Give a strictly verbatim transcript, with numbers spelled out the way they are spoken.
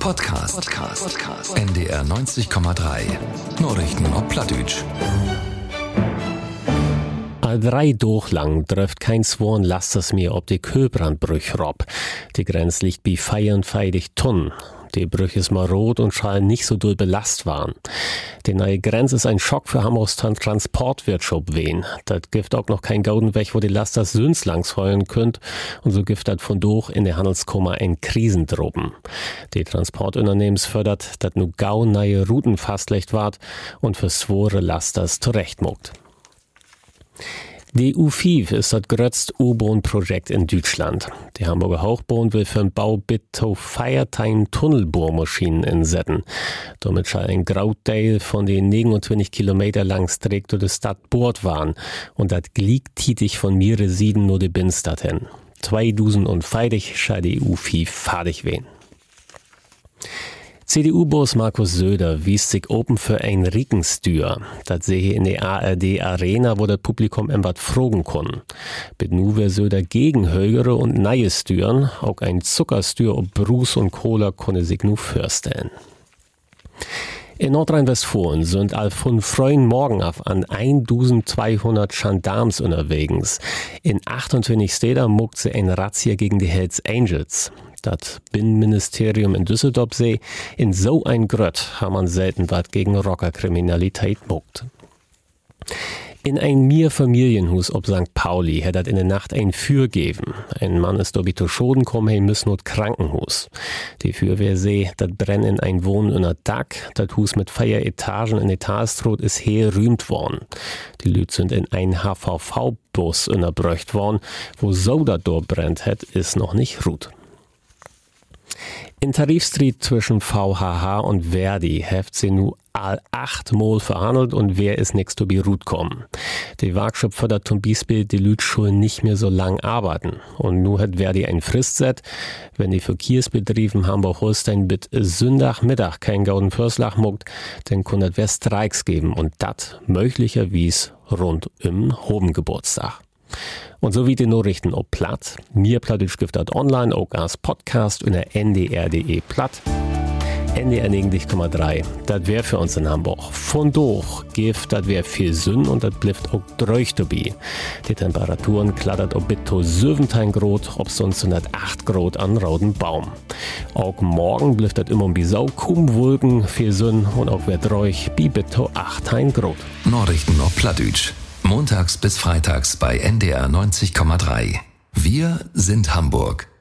Podcast. Podcast. Podcast. N D R neunzig Komma drei. Nachrichten auf Plattdeutsch. All drei Tage lang trifft kein Zwoen Lasters mehr ob die Köbrandbrüch rob. Die Grenze liegt bei vierundvierzig Tonnen. Die Brüch ist marod und schall nicht so doll belast waren. Die neue Grenze ist ein Schock für Hamburgs Transportwirtschaft wehen. Das gibt auch noch kein Gauden weg, wo die Lasters Süns langs heulen könnt. Und so gibt das von durch in der Handelskammer ein Krisendroben. Die Transportunternehmens fördert, dass nu gau neue Routen fastlegt ward und für swore Lasters zurechtmuckt. Die U fünf ist das größte U-Bahn-Projekt in Deutschland. Die Hamburger Hochbahn will für den Bau bitte feiertein Tunnelbohrmaschinen insetzen. Damit soll ein Großteil von den neunundzwanzig Kilometer langen Strecke durch die Stadt bohrt waren. Und das liegt tätig von mir Sieden nur die Binnenstadt hin. zweitausendvierzig soll die U fünf fertig werden. C D U-Boss Markus Söder wies sich open für ein Riekenstür. Das sehe in der A R D-Arena, wo das Publikum em wat fragen kann. Mit nu wär Söder gegen höhere und neue Stüren, auch ein Zuckerstür ob Bruce und Cola konne sich nu vorstellen. In Nordrhein-Westfalen sind all von frühen Morgen auf an eintausendzweihundert Gendarmes unterwegs. In achtundzwanzig Städten muckt sie ein Razzia gegen die Hells Angels. Das Binnenministerium in Düsseldorf see, in so ein Grött haben man selten was gegen Rockerkriminalität muckt. In ein Mehrfamilienhus ob Sankt Pauli hat dat in der Nacht ein Feuer geben. Ein Mann ist dobi zu Schoden kommen, he müssen not Krankenhus. Die Feuerwehr see, dat brenn in ein Wohnen in der Dach, dat Hus mit vier Etagen in Etastrot ist her rühmt worden. Die Lüt sind in ein H V V-Bus unterbröcht worden, wo so dat dort brennt het, ist noch nicht ruht. In Tarifstreit zwischen V H H und Verdi heft sie nu all achtmal verhandelt und wer ist nix zu Beirut kommen. Die Werkstatt fördert zum Beispiel die Lütschulden nicht mehr so lang arbeiten. Und nu hat Verdi ein Fristset, wenn die Verkehrsbetrieben Hamburg-Holstein bis Sonntagmittag kein gauden Förslach muckt, dann kann das wer Streiks geben und dat möglicherweise rund um Hobengeburtstag. Und so wie die Nachrichten ob Platt. Mir Plattdeutsch gibt das online auch als Podcast in der N D R punkt de Platt. N D R neunzig Komma drei. Das wär für uns in Hamburg. Von durch gibt das wär viel Sünn und das blifft auch dreuch dabei. Die Temperaturen klattert ob bis zu siebzehn Grad, ob sonst hundertacht Grad an roten Baum. Auch morgen blifft das immer um Bisau, kaum Wolken, viel Sünn und auch wär dreuch bis zu achtzehn Grad. Nachrichten auf Plattdeutsch. Montags bis freitags bei N D R neunzig Komma drei. Wir sind Hamburg.